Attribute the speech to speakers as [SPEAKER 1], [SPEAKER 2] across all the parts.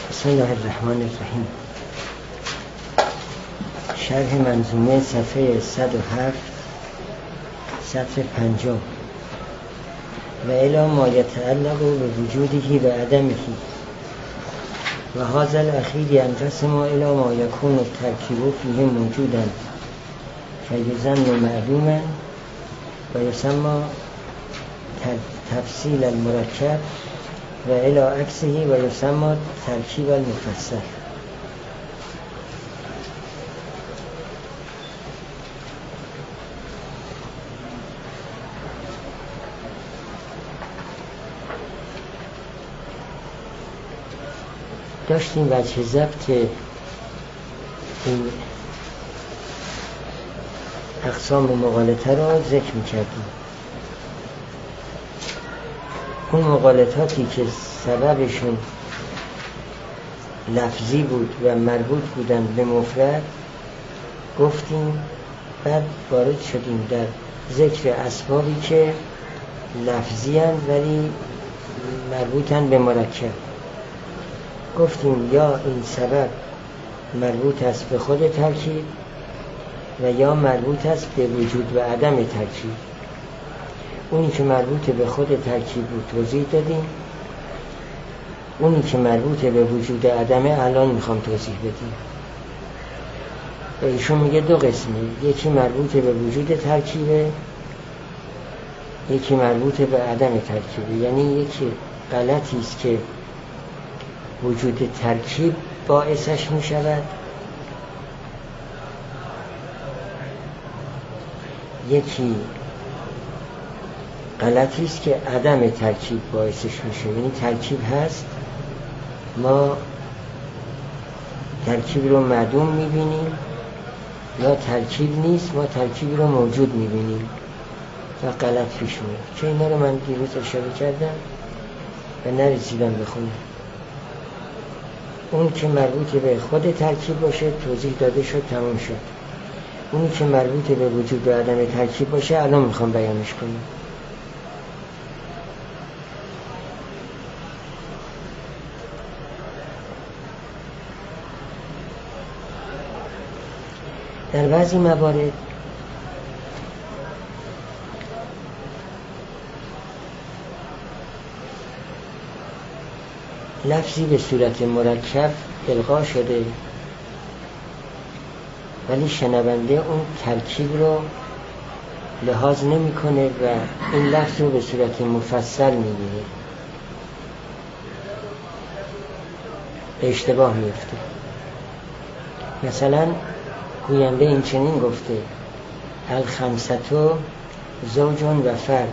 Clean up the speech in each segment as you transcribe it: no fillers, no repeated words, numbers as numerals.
[SPEAKER 1] بسم الله الرحمن الرحیم. شرح منظومه صفحه 107 سطر 50. و الی ما یتعلق بوجوده و عدمه و هذا الاخیر ینقسم الی ما یکون الترکیب فیه موجودا فیظن معلوما و یسمى تفصیل المرکب و الی عکسه و یسمى ترکیب المفصل. داشتیم وجه ضبط این اقسام مغالطه را ذکر می‌کردیم. اون مغالطاتی که سببشون لفظی بود و مربوط بودن به مفرد گفتیم، بعد وارد شدیم در ذکر اسبابی که لفظی هستند ولی مربوطن به مرکب. گفتیم یا این سبب مربوط است به خود ترکیب و یا مربوط است به وجود و عدم ترکیب. اونی که مربوط به خود ترکیب بود توضیح دادیم، اونی که مربوط به وجود عدمه الان میخوام توضیح بدیم. و ایشون میگه دو قسمه، یکی مربوط به وجود ترکیبه، یکی مربوط به عدم ترکیبه. یعنی یکی غلطی است که وجود ترکیب باعثش میشود، یکی غلطی است که عدم ترکیب باعثش میشه. یعنی ترکیب هست، ما ترکیب رو معدوم میبینیم، یا ترکیب نیست، ما ترکیب رو موجود میبینیم و غلط پیش میاد. که اینا رو من دیروز اشاره کردم و نرسیدم بخونم. اون که مربوط به خود ترکیب باشه توضیح داده شد، تمام شد. اونی که مربوط به وجود و عدم ترکیب باشه الان میخوام بیانش کنم. در بعضی موارد لفظی به صورت مرکب القا شده ولی شنونده اون ترکیب رو لحاظ نمی کنه و این لفظ رو به صورت مفصل می‌بینه، به اشتباه میفته. مثلا گوینده این چنین گفته: الخمسة زوج و فرد.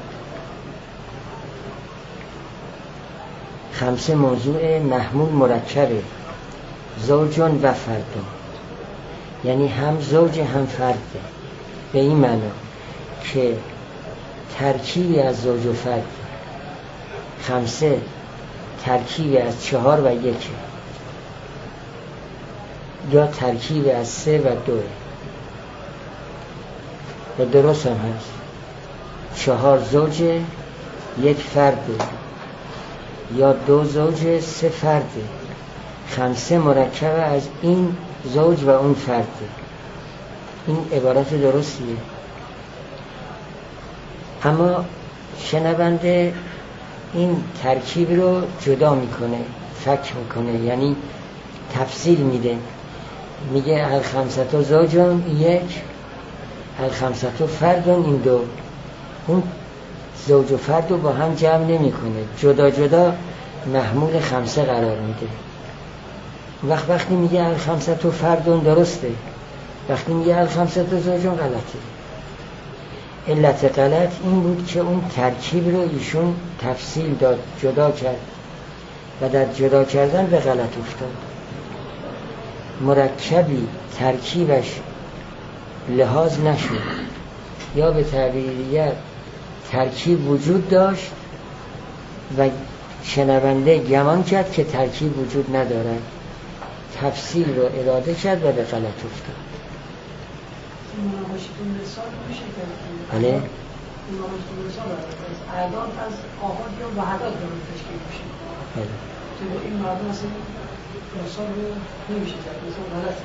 [SPEAKER 1] خمسه موضوع محمول مرکبه، زوج و فرد، یعنی هم زوج هم فرده. به این معنا که ترکیبی از زوج و فرد. خمسه ترکیبی از 4 و 1 یا ترکیب از 3 و 2 و درست هم هست. 4 زوج 1 فرده یا 2 زوج 3 فرده. خمسه مرکب از این زوج و اون فرده. این عبارت درستیه، اما شنونده این ترکیب رو جدا میکنه، فک میکنه، یعنی تفصیل میده. میگه الخمسة زوجون 1، الخمسة فردون این 2. اون زوج و فرد رو با هم جمع نمی کنه، جدا جدا محمول خمسه قرار میده. وقتی میگه الخمسة فردون درسته، وقتی میگه الخمسة زوجون غلطه. علت غلط این بود که اون ترکیب رو ایشون تفصیل داد، جدا کرد و در جدا کردن به غلط افتاد. مرکبی ترکیبش لحاظ نشد، یا به تعبیر دیگر ترکیب وجود داشت و شنونده گمان کرد که ترکیب وجود ندارد، تفصیل رو اراده کرد و به غلط افتاد. بله؟
[SPEAKER 2] اعداد از آحاد یا وحدات رو تشکیل میشه.
[SPEAKER 1] بله.
[SPEAKER 2] که این مردم اصلا انسان رو نمیشه کرد، انسان غلطه.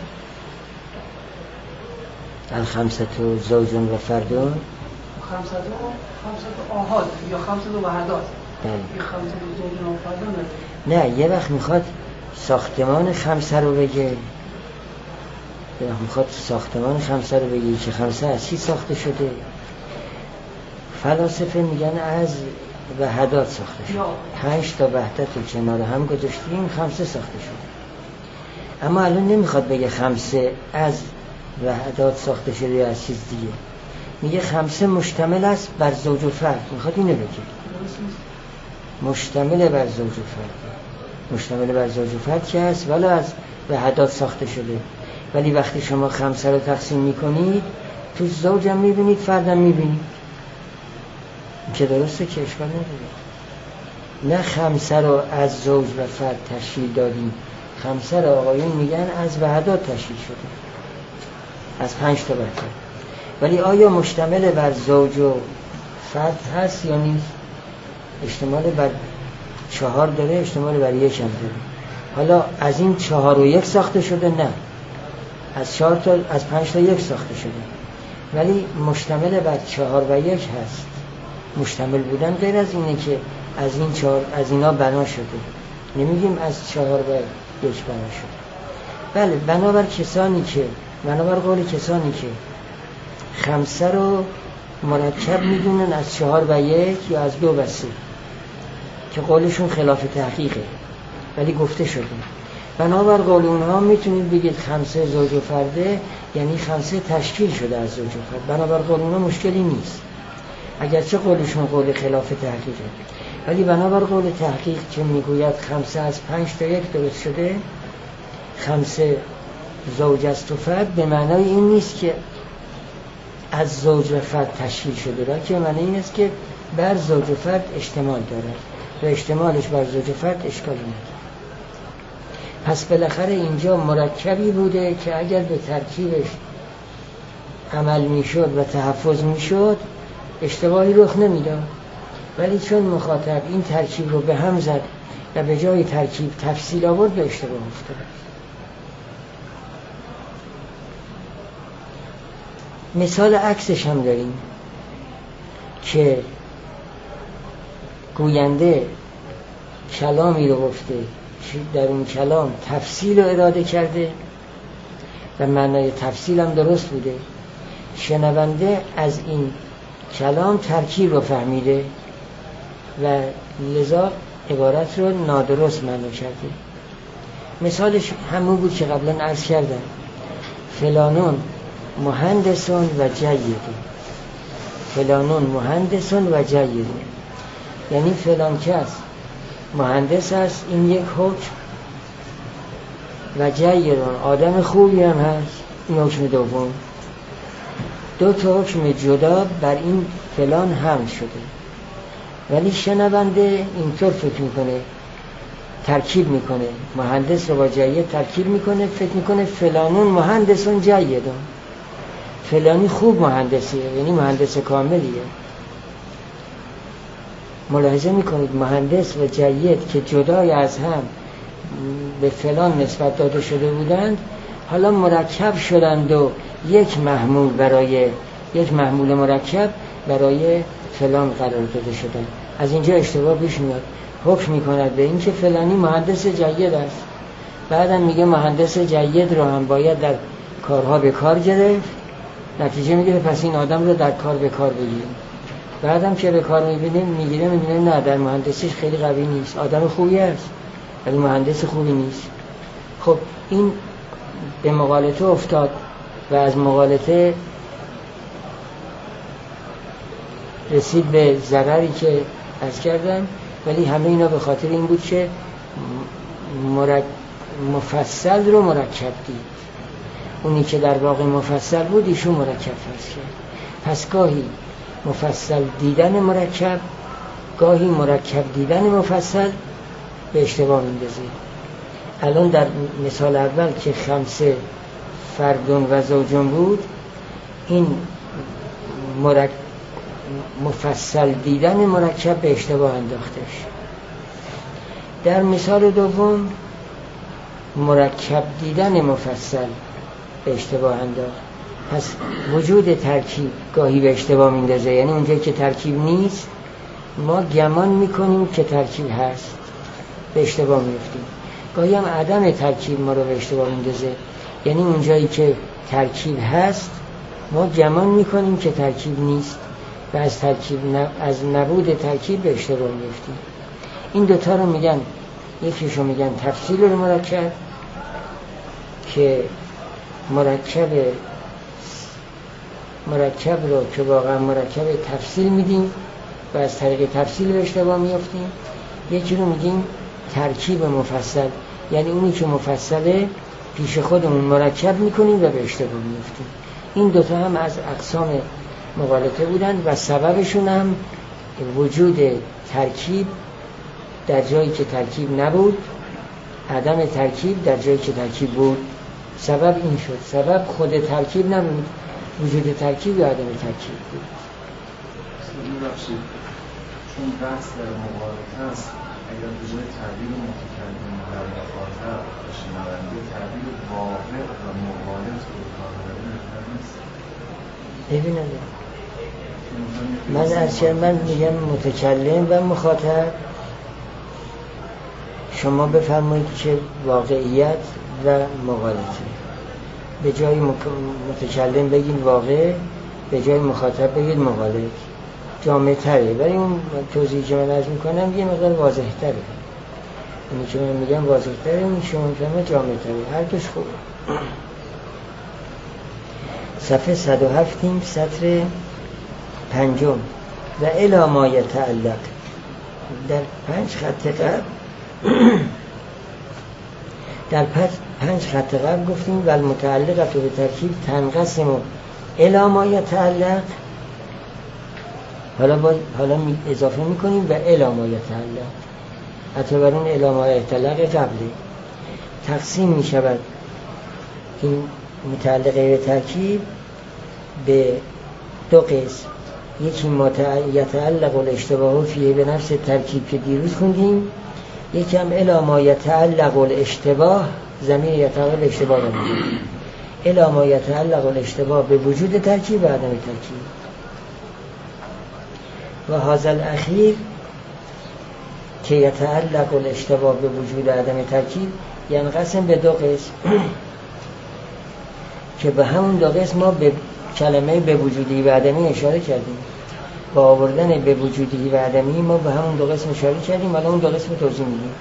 [SPEAKER 1] الخمسة زوج و فردون،
[SPEAKER 2] خمسة آحاد یا خمسة وحدات.
[SPEAKER 1] بله.
[SPEAKER 2] این خمسة زوج و فردون
[SPEAKER 1] نه، یه وقت میخواد ساختمان خمسه رو بگه، یه وقت میخواد ساختمان خمسه رو بگه که خمسه از چی ساخته شده. فلاسفه میگن از وحدات ساخته شده، 5 تا وحدت رو کنار هم گذاشتیم خمسه ساخته شده. اما الان نمیخواد بگه خمسه از وحدات ساخته شده یا از چیز دیگه، میگه خمسه مشتمل است بر زوج و فرد. میخواد اینو بگه مشتمل بر زوج و فرد، مشتمل بر زوج و فرد که هست ولی از وحدات ساخته شده. ولی وقتی شما خمسه رو تقسیم میکنید تو زوجم میبینید فردم میبینید که درسته که اشکال نداره. نه خمسه رو از زوج و فرد تشکیل دادیم، خمسه رو آقایون میگن از وحدات تشکیل شده، از 5 تا وحدت. ولی آیا مشتمل بر زوج و فرد هست یا نیست؟ اشتمال بر 4 داره، اشتمال بر 1 هم داره. حالا از این 4 و 1 ساخته شده؟ نه، از 4 تا از 5 تا 1 ساخته شده، ولی مشتمل بر 4 و 1 هست. مشتمل بودن غیر از اینه که از این 4 از اینا بنا شده، نمیگیم از 4 و 1 بنا شده. بله، بنابر قول کسانی که خمسه رو مرکب میدونن از 4 و 1 یا از 2 و 3 که قولشون خلاف تحقیقه ولی گفته شده. بنابر قول اونها میتونید بگید خمسه زوج و فرده، یعنی خمسه تشکیل شده از زوج و فرد. بنابر قول اونها مشکلی نیست، اگرچه قولشون قول خلاف تحقیقه، ولی بنابر قول تحقیق که میگوید خمسه از 5 تا 1 درست شده، خمسه زوج است و فرد، به معنای این نیست که از زوج و فرد تشکیل شده، بلکه معنی این است که بر زوج و فرد اشتمال دارد و اشتمالش بر زوج و فرد اشکالی نداره. پس بالاخره اینجا مرکبی بوده که اگر به ترکیبش عمل میشد و تحفظ میشد اشتباهی رخ نمیداد، ولی چون مخاطب این ترکیب رو به هم زد و به جای ترکیب تفصیل آورد به اشتباه افتاد. مثال عکسش هم داریم که گوینده کلامی رو گفته، در اون کلام تفصیل رو اراده کرده و معنای تفصیل هم درست بوده، شنونده از این کلام ترکیب رو فهمیده و لذا عبارت رو نادرست معنی کرده. مثالش همون بود که قبلا عرض کردم، فلانون مهندسون و جیدون. فلانون مهندسون و جیدون یعنی فلان کس مهندس است، این یک حکم، و جیدون آدم خوبی هم هست، این حکم دوم. 2 تا حکم جدا بر این فلان حمل شده، ولی شنونده اینطور فکر میکنه، ترکیب میکنه، مهندس رو با جید ترکیب میکنه، فکر میکنه فلانون مهندسون جیدون، فلانی خوب مهندسیه، یعنی مهندس کاملیه. ملاحظه میکنید مهندس و جید که جدای از هم به فلان نسبت داده شده بودند، حالا مرکب شدند و یک محمول مرکب برای فلان قرار داده شدند. از اینجا اشتباه پیش میاد، حکم میکند به این که فلانی مهندس جید است، بعدم میگه مهندس جید رو هم باید در کارها به کار گرفت، نتیجه میگیره پس این آدم رو در کار به کار بگیریم. بعدم که به کار میگیره نه، در مهندسیش خیلی قوی نیست، آدم خوبی است ولی مهندس خوبی نیست. خب این به مغالطه افتاد و از مغالطه رسید به ضرری که عرض کردم، ولی همه اینا به خاطر این بود که مفصل رو مرکب دید. اونی که در واقع مفصل بود ایشون مرکب فرض کرد. پس گاهی مفصل دیدن مرکب، گاهی مرکب دیدن مفصل به اشتباه میندازه. الان در مثال اول که خمسه فردون و زوجون بود، این مفصل دیدن مرکب به اشتباه انداختش. در مثال دوم مرکب دیدن مفصل به اشتباه انداخت. پس وجود ترکیب گاهی به اشتباه میندازه، یعنی اونجایی که ترکیب نیست ما گمان میکنیم که ترکیب هست، به اشتباه میفتیم. گاهی هم عدم ترکیب ما رو به اشتباه میندازه، یعنی اونجایی که ترکیب هست ما گمان میکنیم که ترکیب نیست و از نبود ترکیب به اشتباه میفتیم. این دوتا رو میگن، یکیشو میگن تفصیل المرکب که مرکب رو که واقعا مرکب تفصیل میدیم و از طریق تفصیل به اشتباه میفتیم. یکی رو میگیم ترکیب مفصل، یعنی اونی که مفصله پیش خودمون مرکب میکنیم و به اشتباه میفتیم. این دوتا هم از اقسام مغالطه بودند و سببشون هم وجود ترکیب در جایی که ترکیب نبود، عدم ترکیب در جایی که ترکیب بود. سبب این شد، سبب خود ترکیب نبود، وجود ترکیب یا عدم ترکیب بود.
[SPEAKER 3] چون بحث در مغالطه است، اگر بجای تعبیر متکلم در مخاطب و شنونده تعبیر واقع و مغالط رو کار بهتر نیست؟
[SPEAKER 1] ببینم من میگم متکلم و مخاطب، شما بفرمایید که واقعیت و مغالطه. به جای متکلم بگید واقع، به جای مخاطب بگید مغالط، جامع تره. ولی اون توضیحی که من عرض میکنم یه مقدار واضح تره، اینی که من میگم واضح تره، این شما میفهمه جامع تره. هر دوش خوبه. صفحه 107 سطر 5 و الی ما یتعلق. در 5 خط قبل در 5 خط قبل گفتیم و المتعلقه به ترکیب تنقسم الی ما یتعلق. حالا اضافه میکنیم و الی ما یتعلق، حتی بر اون الی ما یتعلق قبلی تقسیم میشود این متعلقه به ترکیب به دو قسم. یکی یتعلق الاشتباه فیه به نفس ترکیب که دیروز خوندیم، یکی هم الی ما یتعلق الاشتباه، ضمیر یتعلق به اشتباه میگیم، الی ما یتعلق الاشتباه به وجود ترکیب و عدم ترکیب. و هذا الاخیر که یتعلق الاشتباه به وجود عدم ترکیب ینقسم به دو قسم که به همون دو قسم ما به کلمه به وجودی و عدمی اشاره کردیم. با آوردن به وجودی و عدمی ما به همون دو قسم اشاره کردیم، حالا اون دو قسم توضیح میدیم.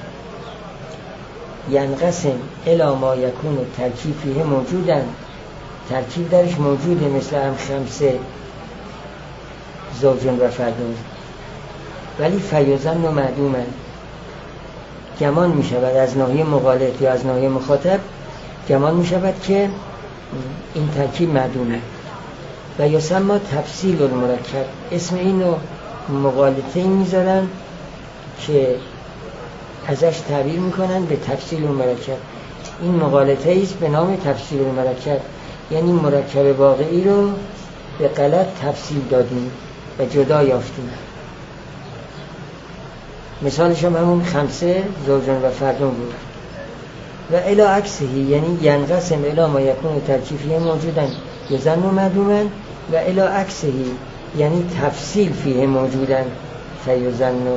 [SPEAKER 1] ینقسم الی ما یکون ترکیب فیه موجودن، ترکیب درش موجوده، مثل هم خمسه زوجون و فردون، ولی فیوزن و معدومن، گمان می شود از ناحیه مغالط یا از ناحیه مخاطب گمان می شود که این ترکیب معدومه. و یسمى تفصیل المرکب، اسم اینو مغالطه میذارن که ازش تعبیر میکنن به تفصیل المرکب. این مغالطه است به نام تفصیل المرکب، یعنی مرکب واقعی رو به غلط تفصیل دادیم و جدا یافتیم. مثالش هم همون خمسه زوجان و فردون بود. و الی عکسهی، یعنی ینقسم الی ما یکون ترکیفیه موجودن یزن و معدومن، و الی عکسهی یعنی تفصیل فیه موجودن فیزن و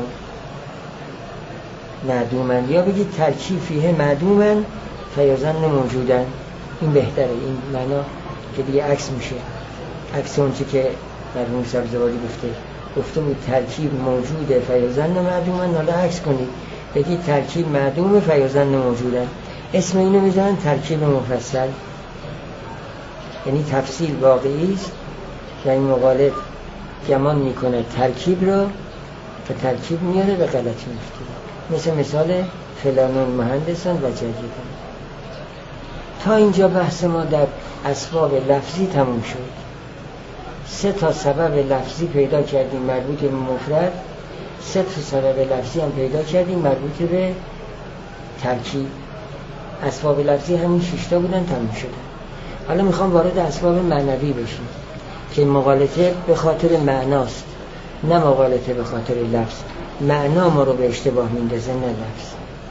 [SPEAKER 1] معدومن، یا بگید ترکیب فیه معدومن فیزن و موجودن. این بهتره، این معنا که دیگه عکس میشه، عکس اون چی که مرحوم سبزواری گفته بود ترکیب موجوده فیزن و معدومن، حالا عکس کنید بگید ترکیب معدوم فیزن و موجودن. اسم اینو میذارن ترکیب مفصل، یعنی تفصیل واقعی است و این مغالط گمان میکنه ترکیب رو که ترکیب میاره به غلط میفته، مثال فلانون مهندسان و جدیدن. تا اینجا بحث ما در اسباب لفظی تموم شد. 3 سبب لفظی پیدا کردیم مربوط به مفرد، 3 سبب لفظی هم پیدا کردیم مربوط به ترکیب. اسباب لفظی همین 6 بودن، تموم شدن. حالا میخوام وارد اسباب معنوی بشیم که مغالطه به خاطر معناست، نه مغالطه به خاطر لفظ. معنا ما رو به اشتباه میندازه، نه لفظ.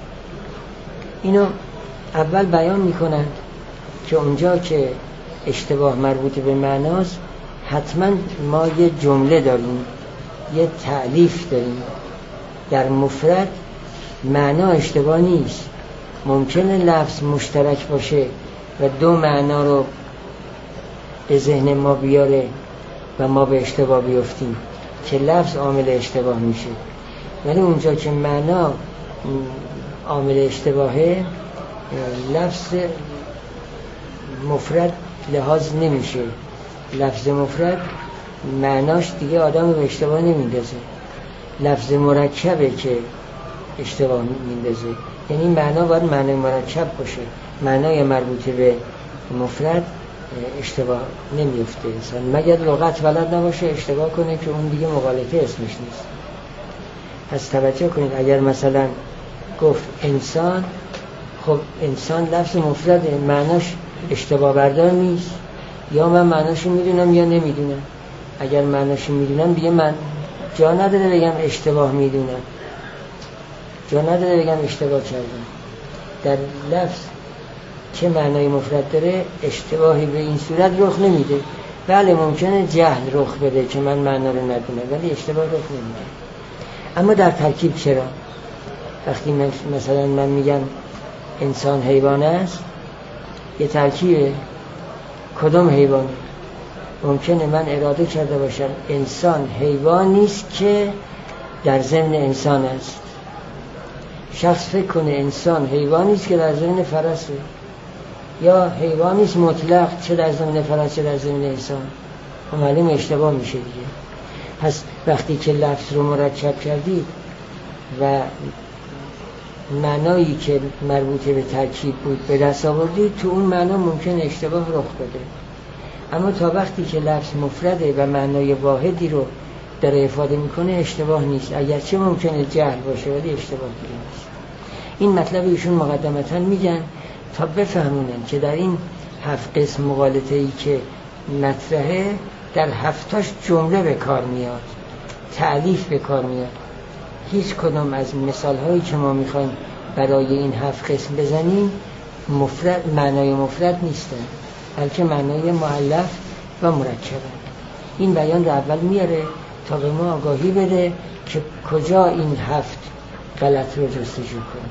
[SPEAKER 1] اینو اول بیان میکنند که اونجا که اشتباه مربوط به معناست حتما ما یه جمله داریم، یه تألیف داریم. در مفرد معنا اشتباه نیست، ممکنه لفظ مشترک باشه و دو معنا رو به ذهن ما بیاره و ما به اشتباه بیفتیم که لفظ عامل اشتباه میشه. ولی اونجا که معنا عامل اشتباهه، لفظ مفرد لحاظ نمیشه. لفظ مفرد معناش دیگه آدم به اشتباه نمیندازه. لفظ مرکبه که اشتباه میندازه. یعنی معنا باید معنای مرکب باشه، معنای مربوط به مفرد اشتباه نمیفته. مگر لغت بلد نباشه اشتباه کنه که اون دیگه مغالطه اسمش نیست. پس توجه کنید، اگر مثلا گفت انسان، خب انسان لفظ مفرده، معناش اشتباه بردار نیست. یا من معناشو میدونم یا نمیدونم. اگر معناشو میدونم دیگه من جا نداره بگم اشتباه میدونم، جا نداره بگم اشتباه کردم. در لفظ که معنای مفرد داره اشتباهی به این صورت رخ نمیده. بله ممکنه جهل رخ بده که من معنا رو ندونم، ولی اشتباه رخ نمیده. اما در ترکیب چرا؟ وقتی مثلا من میگم انسان حیوان است، یه ترکیبه. کدوم حیوان؟ ممکنه من اراده کرده باشم انسان حیوان نیست که در ضمن انسان است. شخص فکر کنه انسان حیوان نیست که در ضمن فرسه، یا حیوان نیست مطلق چه در ضمن فرس چه در ضمن انسان. معلوم اشتباه میشه دیگه. پس وقتی که لفظ رو مرکب کردید و معنایی که مربوط به ترکیب بود به دست آوردید، تو اون معنا ممکن اشتباه رخ بده. اما تا وقتی که لفظ مفرده و معنای واحدی رو داره افاده میکنه اشتباه نیست، اگرچه ممکنه جهل باشه ولی اشتباه دیگه نیست. این مطلب ایشون مقدمتاً میگن تا بفهمونن که در این 7 قسم مغالطه ای که مطرحه، در 7تاش جمله به کار میاد، تألیف به کار میاد. هیچ کدام از مثال هایی که ما میخوایم برای این 7 قسم بزنیم مفرد، معنای مفرد نیستن، بلکه معنای مؤلف و مرکبه. این بیان رو اول میاره تا به ما آگاهی بده که کجا این 7 غلط رو جستجو کنیم.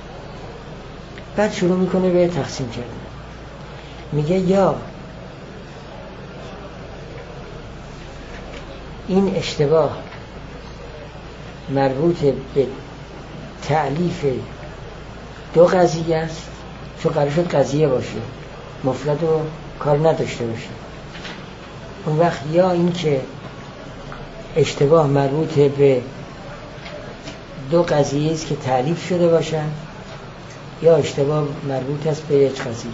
[SPEAKER 1] بعد شروع میکنه به تقسیم کردن. میگه یا این اشتباه مربوط به تألیف 2 قضیه است، چون قرار شد قضیه باشه، مفرد رو کار نداشته باشه. اون وقت یا این که اشتباه مربوط به 2 قضیه است که تألیف شده باشن، یا اشتباه مربوط است به 1 قضیه.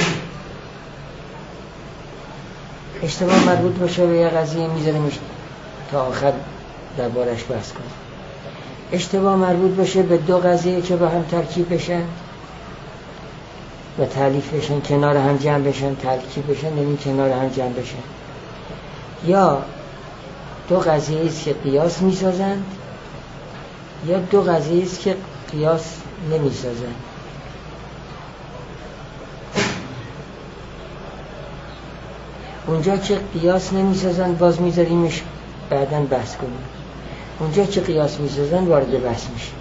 [SPEAKER 1] اشتباه مربوط باشه به 1 قضیه میذاریمش تا آخر دربارش بحث کنیم. اشتباه مربوط باشه به 2 قضیه که با هم ترکیب بشن و تألیف بشن، کنار هم جمع بشن، ترکیب بشن، یعنی کنار هم جمع بشن. یا 2 قضیه است که قیاس میسازند، یا 2 قضیه است که قیاس نمیسازند. اونجا که قیاس نمیسازند باز میذاریمش بعداً بحث کنیم. اونجا که قیاس میسازند وارد بحث میشه.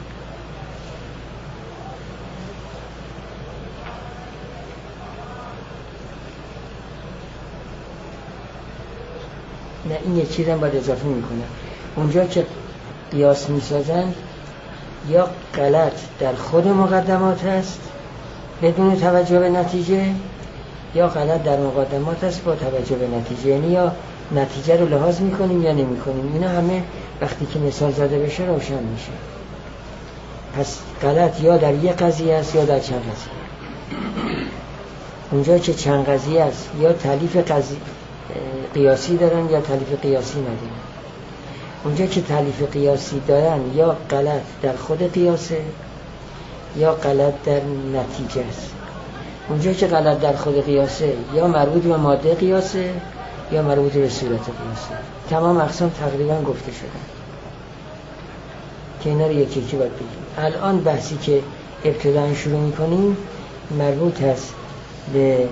[SPEAKER 1] نه این یه چیز هم باید اضافه میکنم. اونجا که قیاس میسازند یا غلط در خود مقدمات هست بدون توجه به نتیجه، یا غلط در مقدمات هست با توجه به نتیجه. یعنی یا نتیجه رو لحاظ میکنیم یا نمیکنیم. اینا همه وقتی که مثال زده بشه روشن میشه. پس غلط یا در 1 قضیه است یا در چند قضیه. اونجا که چند قضیه است یا تألیف قیاسی دارن یا تألیف قیاسی ندارن. اونجا که تألیف قیاسی دارن یا غلط در خود قیاسه یا غلط در نتیجه است. اونجا که غلط در خود قیاسه یا مربوط به ماده قیاسه یا مربوط به صورت قیاسه. تمام اقسام تقریبا گفته شدن که اینا رو یکی یکی باید بگیم. الان بحثی که ابتداً شروع میکنیم مربوط است به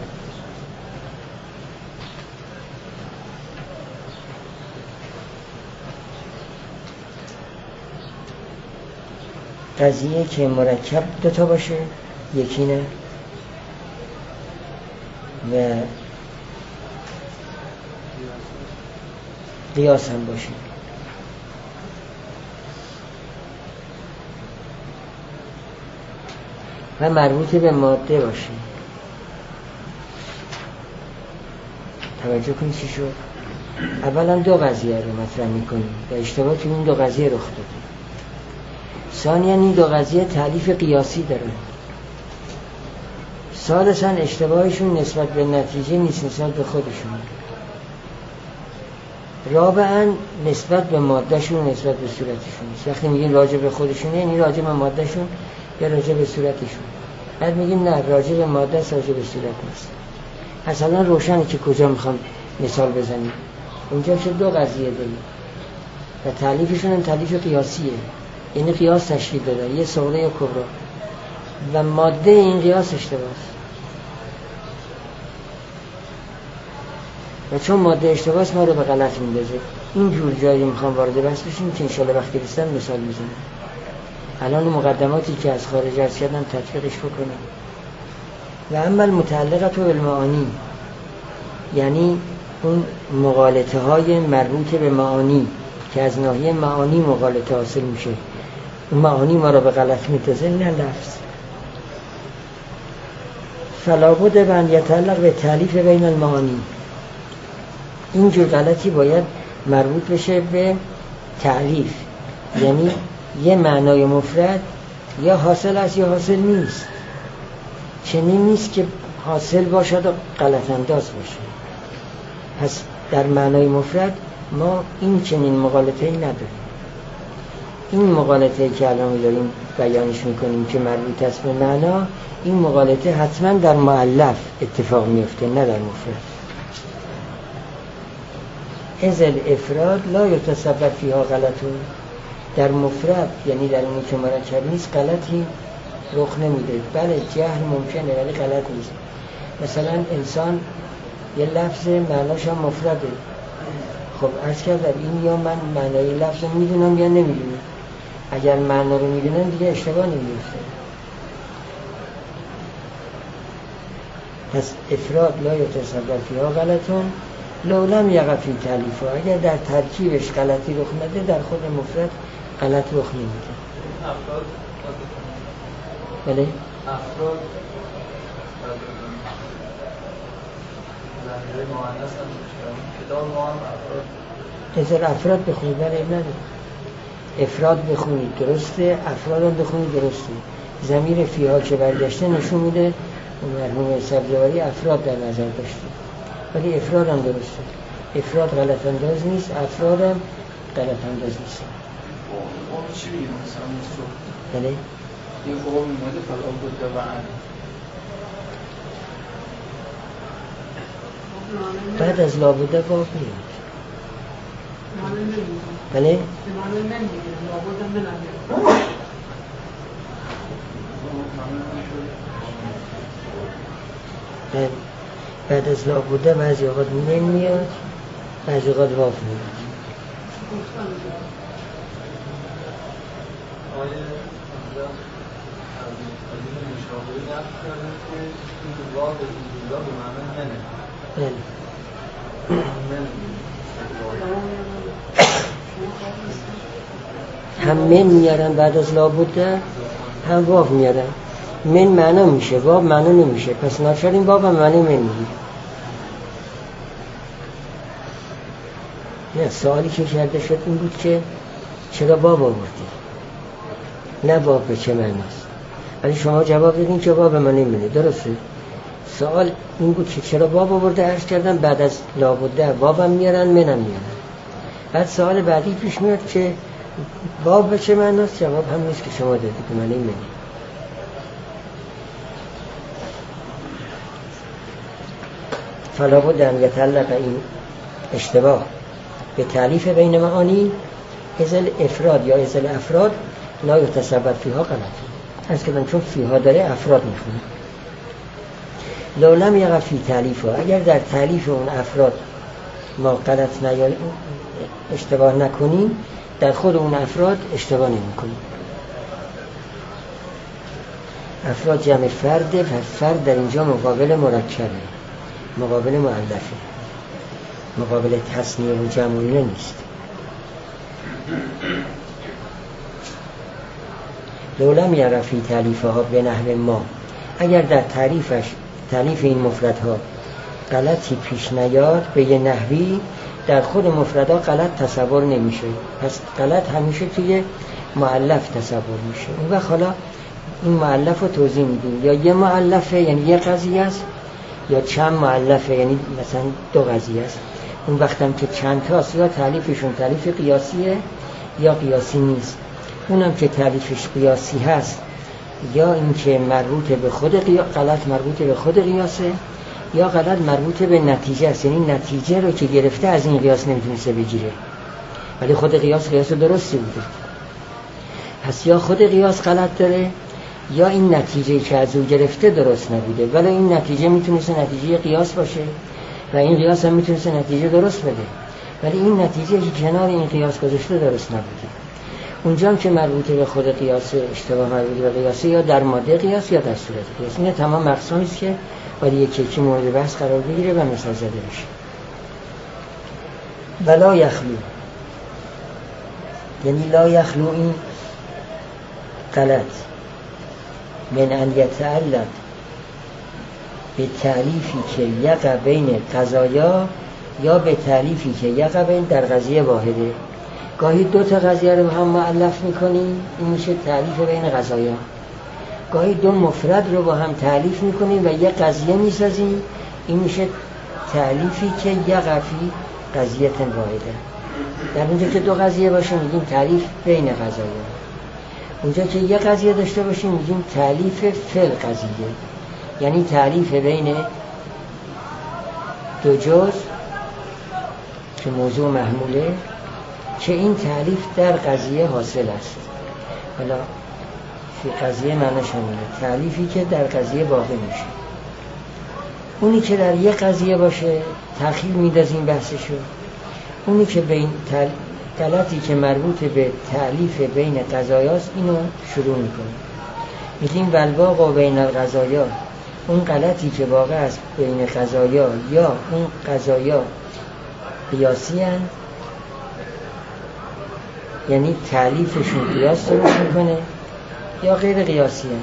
[SPEAKER 1] قضیه که مرکب دوتا باشه، یکی نه، و قیاس هم باشه. و مربوط به ماده باشه. توجه کنید چی شد؟ اولا دو قضیه رو مطرح میکنیم و اشتباه تو این دو قضیه رخ داده. ثانیاً این دو قضیه تعریف قیاسی دارن. ثالثاً اشتباهشون نسبت به نتیجه نیست، نسبت به خودشون. رابعاً نسبت به مادهشون، نسبت به صورتشون. وقتی میگیم راجع به خودشونه یعنی راجع به مادهشون یا راجع به صورتشون. بعد میگیم نه، راجع به ماده است، راجع به صورت نیست. اصلا روشنه که کجا میخوام مثال بزنیم. اونجا که دو قضیه داریم و تعریفشون هم تعریف قیاسیه، یعنی قیاس تشکیل داده، یه صغرا یا کبرا، و ماده این قیاس اشتباهه. و چون ماده اشتباهه ما رو به غلط میندازه. اینجور جایی میخوام وارد بحث بشیم که انشالله وقتی رسیدن مثال بزنیم. الان مقدماتی که از خارج عرض کردم تطبیقش بکنیم. و اما المتعلقه بالمعانی، یعنی اون مغالطه های مربوط به معانی که از ناحیه معانی مغالطه حاصل میشه، اون معانی ما رو به غلط میندازه، نه لفظ. فلا بد ان یتعلق به تالیف بین المعانی. اینجور غلطی باید مربوط بشه به تعریف، یعنی یه معنای مفرد یا حاصل است یا حاصل نیست. چنین نیست که حاصل باشد و غلط انداز باشه. پس در معنای مفرد ما این چنین مغالطه‌ای نداریم. این مغالطه‌ای که الان داریم بیانش میکنیم که مربوط است به معنا، این مغالطه حتما در مؤلف اتفاق میفته، نه در مفرد. از الافراد لا یتصور فیها غلطون. در مفرد یعنی در اونی که مرکب نیست غلطی رخ نمیده. بله جهل ممکنه ولی غلط نیست. مثلا انسان یه لفظ معناش هم مفرده. خب عرض کردم این یا من معنای لفظ رو میدونم یا نمیدونم. اگر معنا رو میدونم دیگه اشتباه نمیفته. پس افراد لا یتصور فیها غلطون لو لم یقع فی تالیفها. اگر در ترکیبش غلطی رخ نده در خود مفرد غلط رخ نمیده.
[SPEAKER 4] افراد
[SPEAKER 1] بله؟
[SPEAKER 4] افراد زمینه مؤنث هم کتاب ما هم افراد
[SPEAKER 1] افراد بخونید، بله نداره. افراد بخونید درسته، افراد هم بخونید درسته. ضمیر فیها که برگشته نشون میده مرحوم سبزواری افراد در نظر داشته، ولی افراد هم درسته. افراد غلط انداز نیست، افراد هم غلط انداز نیست.
[SPEAKER 4] اون چی میگه مثلا مصر؟
[SPEAKER 1] بله؟
[SPEAKER 4] این خواب میمده فلا بوده و عن.
[SPEAKER 1] بعد از لابوده باب میاد. بله؟ بعد از لابوده بعضی اوقات من میاد، بعضی اوقات واف میاد.
[SPEAKER 4] آیه از این مشابهی نفت کرده که این واف اینجا به معنی منه.
[SPEAKER 1] بله. هم من میارن بعد از لابوده، هم واف میارن. من معنا میشه، واو معنا نمیشه. پس ناچارین واو هم معنی من میگه. نه، سوالی که کرده شد این بود که چرا واو آوردی؟ نه واو به چه معناست؟ ولی شما جواب دادین که واو معنی منه. درسته؟ سوال این بود که چرا واو آورده؟ عرض کردم بعد از لابوده واو هم میارن، منم میارن. بعد سوال بعدی پیش میاد که واو به چه معناست؟ جواب هم نیست که شما دادید که معنی منه. فلا بد ان یتعلق این اشتباه به تعریف بین معانی از الافراد یا از الافراد لا یتصور فیها غلط. از که چون فیها داره افراد میخونه. لولم یقع فی تالیفها، اگر در تالیف اون افراد ما غلط اشتباه نکنیم، در خود اون افراد اشتباه نمی کنیم. افراد جمع فرده، پس فرد در اینجا مقابل مرکبه، مقابل مؤلفه، مقابل تثنیه و جمعیه نیست. لولم یقع فی تالیفها به نحو ما، اگر در تعریف این مفردها غلطی پیش نیاد به یه نحوی، در خود مفردها غلط تصور نمیشه، پس غلط همیشه توی مؤلف تصور میشه. اون وقت حالا این مؤلف رو توضیح میدیم، یا یه مؤلفه یعنی یه قضیه است، یا چند مؤلفه یعنی مثلا دو قضیه است. اون وقت هم که چند تاست، یا تالیفشون تالیف قیاسیه یا قیاسی نیست. اونم که تالیفش قیاسی هست، یا این که مربوط به خود غلط مربوط به خود قیاسه، یا غلط مربوط به نتیجه است، یعنی نتیجه رو که گرفته از این قیاس نمیتونسته بگیره، ولی خود قیاس درستی بوده. پس یا خود قیاس غلط داره، یا این نتیجه که از او گرفته درست نبوده، ولی این نتیجه میتونسته نتیجه قیاس باشه و این قیاس هم میتونسته نتیجه درست بده، ولی این نتیجه که کنار این قیاس گذاشته درست نبوده. اونجا هم که مربوط به خود قیاس اشتباه مربوط به قیاس، یا در ماده قیاس یا در صورت قیاس. این تمام مقسامی است که باید یکی مورد بحث قرار بگیره و مثال زده بشه. ولا یخلو، یعنی لا یخلو این غلط من ان یتعلق به تعلیفی که یقع بین قضایا، یا به تعلیفی که یقع بین در قضیه واحده. گاهی دو تا قضیه رو هم مؤلف میکنیم، این میشه تعلیف بین قضایا. گاهی دو مفرد رو با هم تعلیف میکنیم و یک قضیه میسازیم، این میشه تعلیفی که یقع فی قضیه واحده. در اونجا که دو قضیه باشه میگیم تعلیف بین قضایا، اونجا که یک قضیه داشته باشیم میگیم تعلیف فی القضیه، یعنی تعلیف بین دو جز که موضوع محموله، که این تعلیف در قضیه حاصل است. حالا فی قضیه معنیش همینه، تعلیفی که در قضیه واقع میشه. اونی که در یک قضیه باشه تأخیر میدازیم بحثشو، اونی که بین غلطی که مربوط به تعلیف بین قضایاست اینو شروع میکنیم، میگیم والواقع بین القضایا، اون غلطی که واقع است بین قضایا، یا اون قضایا قیاسی هستند، یعنی تعلیفشون قیاس درست میکنه، یا غیر قیاسی هستند.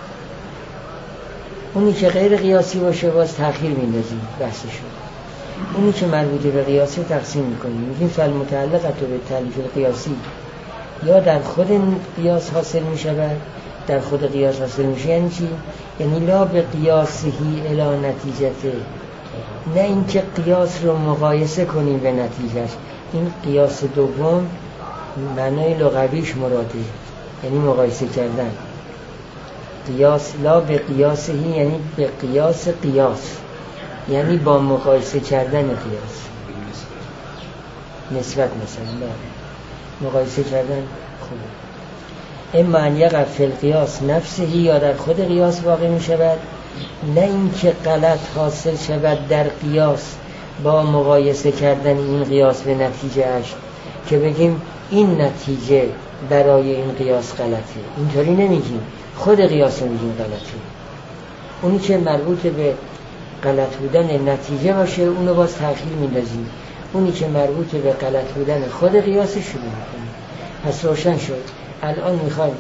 [SPEAKER 1] اونی که غیر قیاسی باشه باز تأخیر میندازیم بحثشون، اونی که مربوط به قیاسی تقسیم میکنیم، میگیم فالمتعلقة به تعلیف القیاسی، یا در خود قیاس حاصل میشود، در خود قیاس حاصل میشه. یعنی چی؟ یعنی لا به قیاسهی الی نتیجته، نه این که قیاس رو مقایسه کنیم به نتیجهش. این قیاس دوم معنای لغویش مراده، یعنی مقایسه کردن. قیاس لا به قیاسهی یعنی به قیاس قیاس، یعنی با مقایسه کردن قیاس، نسبت مثلا مقایسه کردن خوبه. اما ان یقع فی القیاس نفسه، یا در خود قیاس واقع می شود، نه این که غلط حاصل شود در قیاس با مقایسه کردن این قیاس به نتیجه اش، که بگیم این نتیجه برای این قیاس غلطه. اینطوری نمیگیم، خود قیاس رو میگیم غلطه. اونی که مربوط به غلط بودن نتیجه باشه اونو باز تأخیر میندازیم، اونی که مربوط به غلط بودن خود قیاس شروع میکنیم. پس روشن شد. الان میخوایم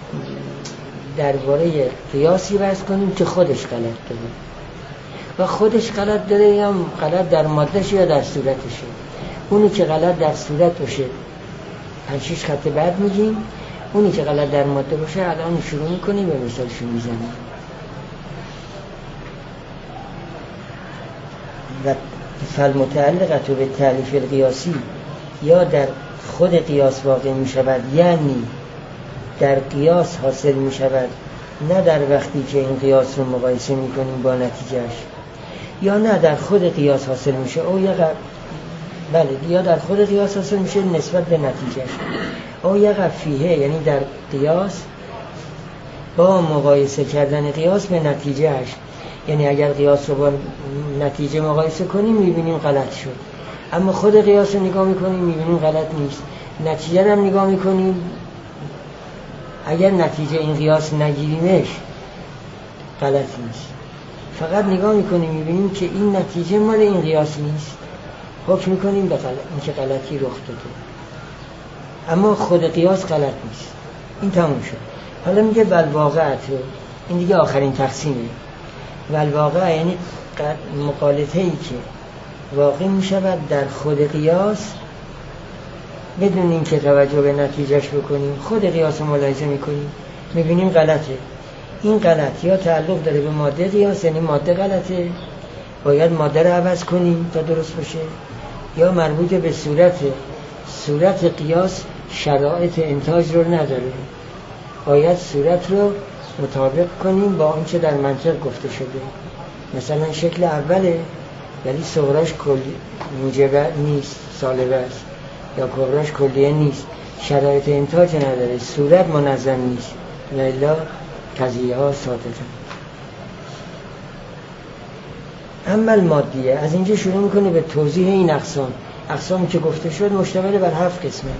[SPEAKER 1] درباره قیاسی بحث کنیم که خودش غلط داره، و خودش غلط داره یا غلط در مادهش یا در صورتشه. اونی که غلط در صورت باشه 5-6 خط بعد میگیم، اونی که غلط در ماده باشه الان شروع میکنیم و مثالشو میزنیم. و فالمتعلقة به تعلیف القیاسی، یا در خود قیاس واقع می شود، یعنی در قیاس حاصل می شود، نه در وقتی که این قیاس رو مقایسه می کنیم با نتیجهش، یا نه در خود قیاس حاصل می شه، او یا در خود قیاس حاصل می شه نسبت به نتیجهش، او یقع فیه، یعنی در قیاس با مقایسه کردن قیاس به نتیجهش. یعنی اگر قیاس رو با نتیجه مقایسه کنیم میبینیم غلط شد، اما خود قیاس رو نگاه میکنیم میبینیم غلط نیست. نتیجه رو هم نگاه میکنیم، اگر نتیجه این قیاس نگیریمش غلط نیست، فقط نگاه میکنیم میبینیم که این نتیجه مال این قیاس نیست، حکم میکنیم به اینکه غلطی رخ داده، اما خود قیاس غلط نیست. این تموم شد. حالا میگه والواقعت، این دیگه آخرین تقسیمه. والواقع یعنی مقالطه‌ای که واقع میشود در خود قیاس بدون این که توجه به نتیجهش بکنیم، خود قیاس رو ملاحظه میکنیم میبینیم غلطه. این غلط یا تعلق داره به ماده قیاس، یعنی ماده غلطه باید ماده رو عوض کنیم تا درست باشه، یا مربوط به صورت قیاس شرایط انتاج رو نداره، باید صورت رو مطابق کنیم با اون چه در منطق گفته شده. مثلا شکل اوله یعنی صغراش کلی موجبه نیست، سالبه است، یا کبراش کلیه نیست، شرایط انتاج نداره، صورت منظم نیست، لیلا قضیه ها ساده. اما المادیه از اینجا شروع میکنه به توضیح این اقسامی که گفته شد مشتمل بر 7 قسمه.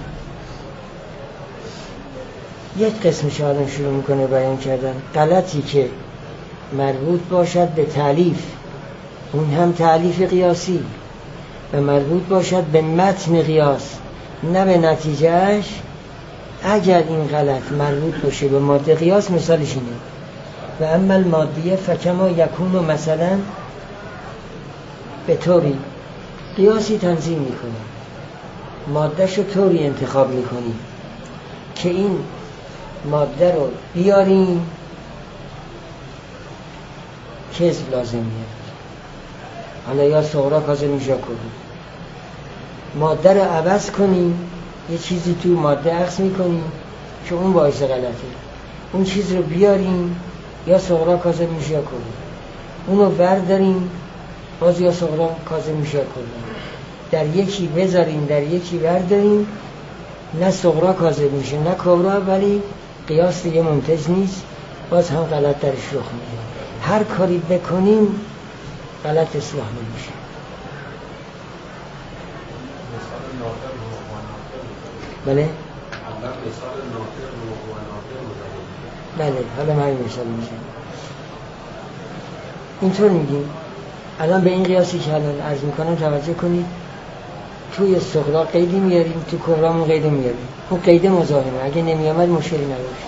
[SPEAKER 1] یک قسمش آدم شروع میکنه بیان کردن غلطی که مربوط باشد به تالیف، اون هم تالیف قیاسی، و مربوط باشد به متن قیاس نه به نتیجهش. اگر این غلط مربوط باشه به ماده قیاس مثالش اینه: و اما المادیه فکما یکون مثلا به طوری قیاسی تنظیم میکنه، مادهش رو طوری انتخاب میکنی که این ماده رو بیاریم کذب لازمیه، حالا یا صغرا کاظم میشه کنیم، ماده رو عوض کنیم، یه چیزی تو ماده عکس میکنیم که اون باعث غلطه، اون چیز رو بیاریم یا صغرا کاظم میشه کنیم، اونو برداریم باز یا صغرا کاظم میشه کنیم، در یکی بذاریم در یکی برداریم، نه صغرا کاظم میشه نه کبرا، ولی قیاس دیگه ممتاز نیست، باز هم غلط درش رخ میده. هر کاری بکنیم غلط اصلاح نمیشه. بله؟ بله، حالا من مثال میشه اینطور میگیم. الان به این قیاسی که الان عرض میکنم توجه کنید، توی صغرا قیدی میاریم، تو کبرامون قیدی میاریم، اون قید مزاحمه، اگه نمیامد مشکلی نداشت.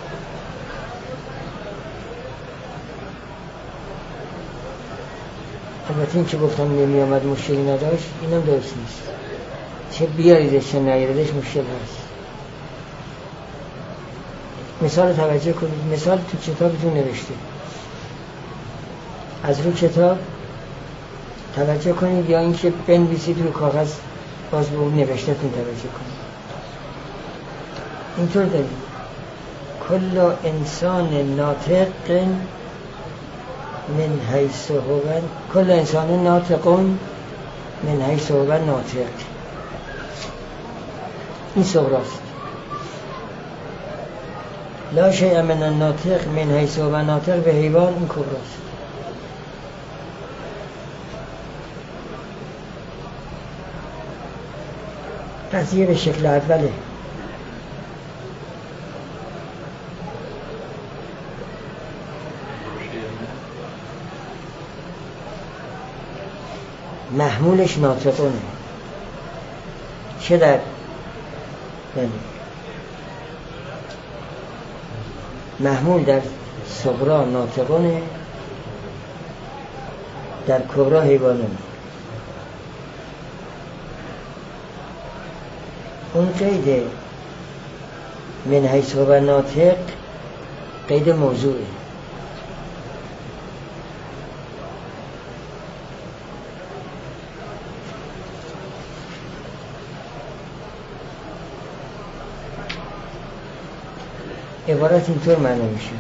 [SPEAKER 1] البته این که گفتم نمیامد مشکلی نداشت اینم درست نیست، چه بیاریدش چه نیاریدش مشکل هست. مثال توجه کنید، مثال تو کتابتون نوشته، از رو کتاب توجه کنید یا اینکه بنویسید رو کاغذ باز به اون نوشته‌تون توجه کنید. اینطور داریم: کل انسان ناطق من حیث هو، کل انسان ناطق من حیث هو ناطق، این صغراست. لا شیء من الناطق من حیث هو ناطق به حیوان، این کبراست. قضیه به شکل اوله. محمولش ناطقونه، چه در محمول در صغرا ناطقونه، در کبرا حیوانونه. اون قید من حیث هو ناطق قید موضوعه، عبارت اینطور معنی میشه: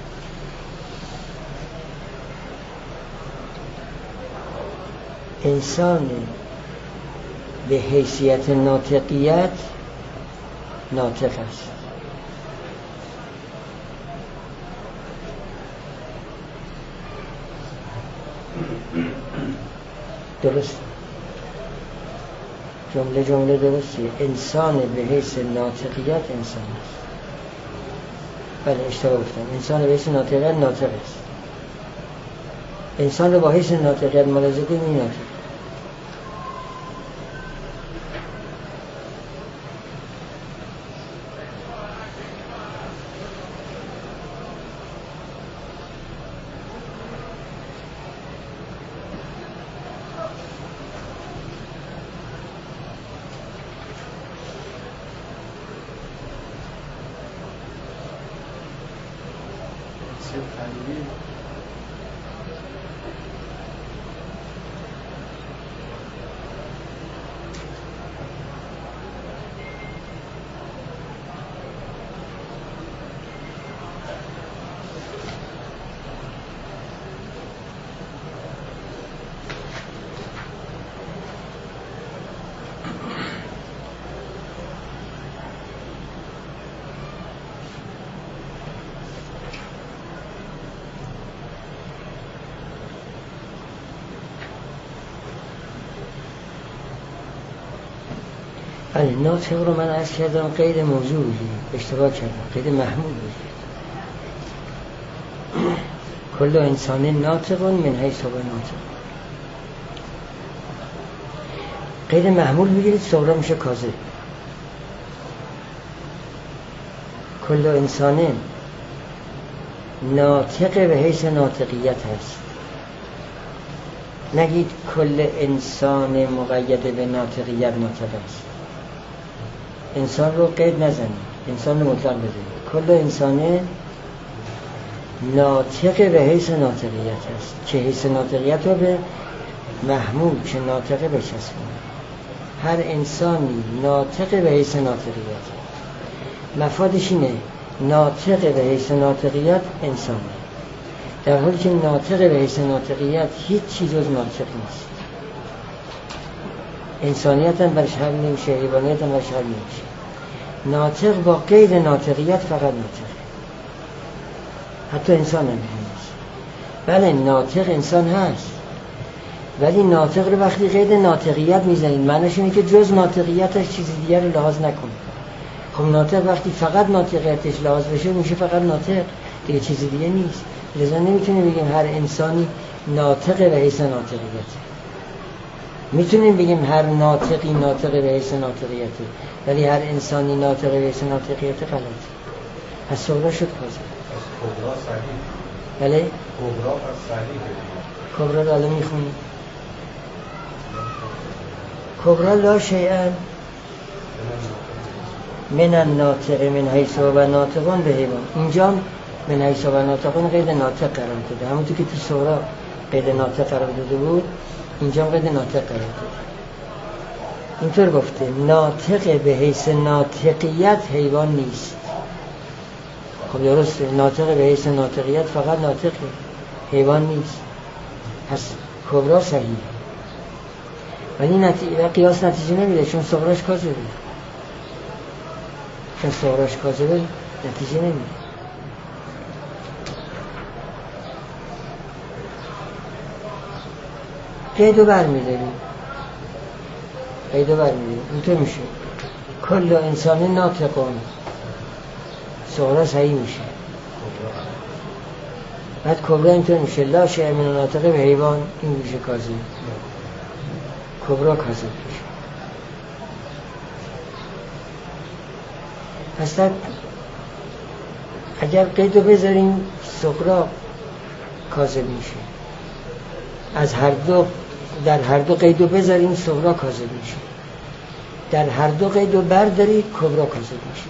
[SPEAKER 1] انسان به حیثیت ناطقیت ناطق است، درست جمله درستی. انسان به حیث ناطقیت انسان است. بله اشتباه گفتم. انسان به حیث ناطقیت ناطق است. انسان رو با حیث ناطقیت ملاحظه کنیم این ناطق. ناطق رو من عرض کردم قید موضوع بگیریم، اشتباه کردم، قید محمول بگیریم. کل انسان ناطق من حیث هو ناطق. قید محمول بگیرید صغرا میشه کاذب. کل انسان ناطق به حیث ناطقیت هست. نگید کل انسان مقید به ناطقیت ناطق است. انسان رو قید نزنید، انسان رو مطلق بزنید. کل انسان ناطق به حیث ناطقیت است که حیث ناطقیت رو به محمول که ناطقه بچسبونید. هر انسانی ناطق به حیث ناطقیت. مفادش اینه ناطق به حیث ناطقیت انسانه، در حالی که ناطق به حیث ناطقیت هیچ چیز جز ناطق نیست. انسانیت هم برش حل نمیشه، حیوانیت هم برش حل نمیشه. ناطق با غیر ناطقیت فقط ناطق، حتی انسان هم نیست. بله ناطق انسان هست، ولی ناطق رو وقتی قید ناطقیت میزنید معنیش اینه که جز ناطقیتش چیز دیگر رو لحاظ نکنه. خب ناطق وقتی فقط ناطقیتش لحاظ بشه میشه فقط ناطق، دیگه چیز دیگه نیست. لذا نمیتونیم بگیم هر انسانی ناطق به حیث ناطقیته. میتونیم بگیم هر ناطقی ناطق به حیث ناطقیته، ولی هر انسانی ناطق به حیث ناطقیت غلطه. پس صغرا شد کاذب.
[SPEAKER 5] کبرا صحیح.
[SPEAKER 1] بله
[SPEAKER 5] کبرا پس صحیح.
[SPEAKER 1] کبرا رو الان میخونیم. کبرا لا شیئا من الناطق من حیث و ناطقان به حیوان. اینجا من حیث و ناطقان قید ناطق قرار داده، همونطور که تو صغرا قید ناطق قرار داده بود اینجا قید ناطق قرار داده. اینطور گفته ناطق به حیث ناطقیت حیوان نیست. خب درسته، ناطق به حیث ناطقیت فقط ناطقه، حیوان نیست. پس کبرا صحیح، ولی قیاس نتیجه نمیده چون صغراش کاذبه. چون صغراش کاذبه نتیجه نمیده. قیدو برمیداریم، اینطور میشه کل انسان ناطقون، صغرا صحیح میشه. بعد کبرا اینطور میشه لا شیء من الناطق به حیوان، این میشه کاذب. کبرا کاذب میشه. پس اگر قیدو بذاریم صغرا کاذب میشه. از هر دو، در هر دو قیدو بذاریم صغرا کاذب میشه. در هر دو قیدو بردارید کبرا کاذب میشه.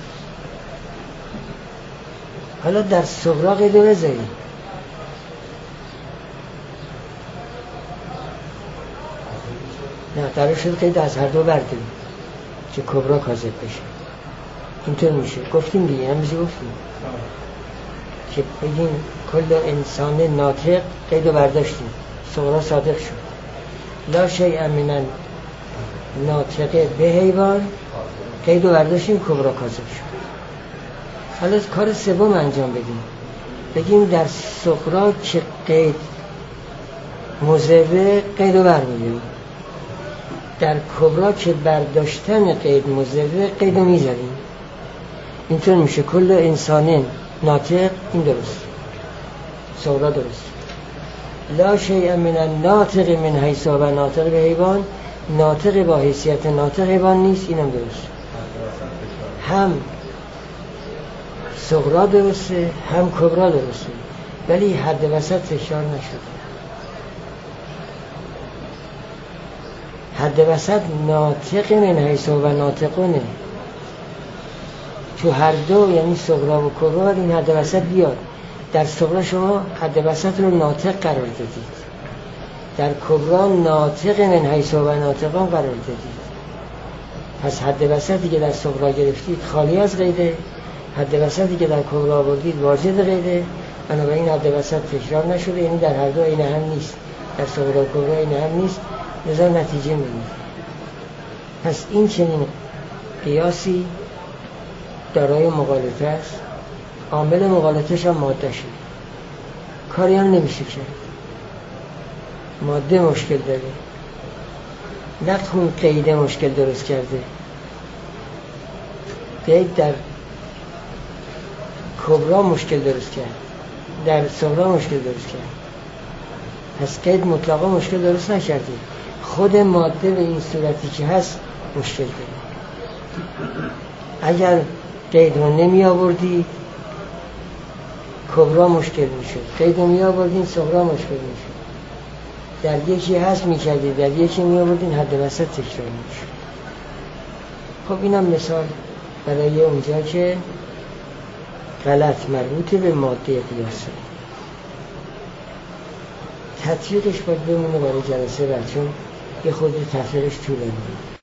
[SPEAKER 1] حالا در صغرا قیدو بذارید، نه قرار شد قید از هر دو بردارید که کبرا کاذب بشه. اینطور میشه. گفتیم دیگه، همیشه گفتیم که بگیم کل انسان ناطق قیدو برداشتیم، صغرا صادق شد. لا شیء من ناطقه به حیوان قیدو برداشتیم، کبرا کاذب شد. حالا کار سوم انجام بدیم، بگیم در صغرا چه قید مضره قید رو برمی‌داریم. در کبرا که برداشتن قید مضره قید رو میذاریم. اینطور میشه کل انسان ناطق، این درست، صغرا درست. لا شیء من الناطق من حیث و ناطق به حیوان، ناطق با حیثیت ناطق حیوان نیست، اینم درست. هم صغرا درسته هم کبرا درسته، ولی حد وسط تکرار نشده. حد وسط ناطق من حیث و ناطقونه، تو هر دو یعنی صغرا و کبرا باید این حد وسط بیاد. در صغرا شما حد وسط رو ناطق قرار دادید، در کبرا ناطق من حیث و ناطقان قرار دادید. پس حد وسطی که در صغرا گرفتید خالی از قیده، حد وسطی که در کبرا آوردید واجد قیده. بنابراین حد وسط تکرار نشده، یعنی در هر دو عین هم نیست، در صغرا و کبرا عین هم نیست، لذا نتیجه می‌گیرید. پس این چنین قیاسی دارای مغالطه است. عامل مغالطه‌ش هم ماده شد، کاری هم نمیشه کرد. ماده مشکل داره، نه اون قیده مشکل درست کرده. قید در کبرا مشکل درست کرد، در صغرا مشکل درست کرد. پس قید مطلقا مشکل درست نکرده، خود ماده به این صورتی که هست مشکل داره. اگر قید رو نمی آوردی کبرا مشکل میشد، قید رو می آوردین صغرا مشکل میشد. در یکی هست میکردید، در یکی می آوردین حد وسط تکرار میشد. خب اینم مثال برای اونجا که غلط مربوط به ماده قیاسه. تطبیقش باید بمونه برای جلسه بعد، چون یه خود تطبیقش طولانیه.